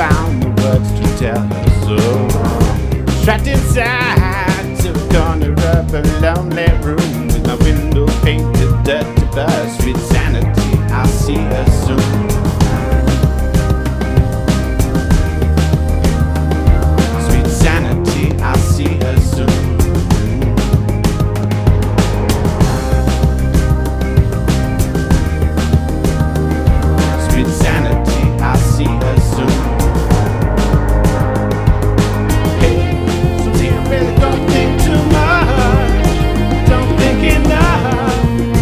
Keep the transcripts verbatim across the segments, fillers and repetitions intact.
found the words to tell her so. Trapped inside to the corner of a lonely room with my window painted dirty by sweet sanity. I'll see her soon. Sweet sanity, I'll see her soon. Sweet sanity, I'll see her soon. Hey, so see, I really don't think too much, don't think enough.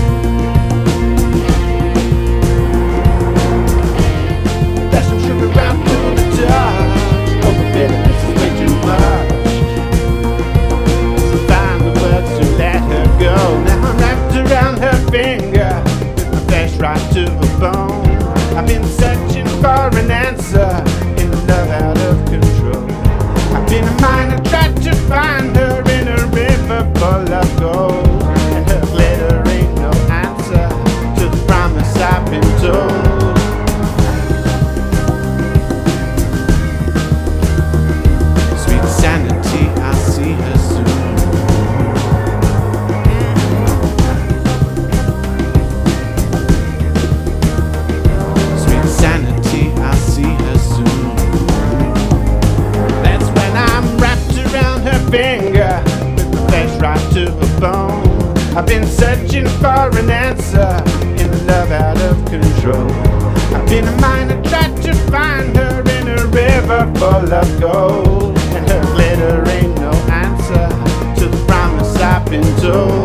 That's some sugar around for the dark. Oh, bitterness is way too much. So find the words to let her go. Now I'm wrapped around her finger, with my flesh right to the bone. I've been searching for an answer in a love out of control. I've been a miner, tried to find her in a river full of gold, and her glitter ain't no answer to the promise I've been told. Sweet sanity, I'll see her soon. Sanity, I'll see her soon. That's when I'm wrapped around her finger, with the flesh right to the bone. I've been searching for an answer in a love out of control. I've been a miner, tried to find her in a river full of gold, and her glitter ain't no answer to the promise I've been told.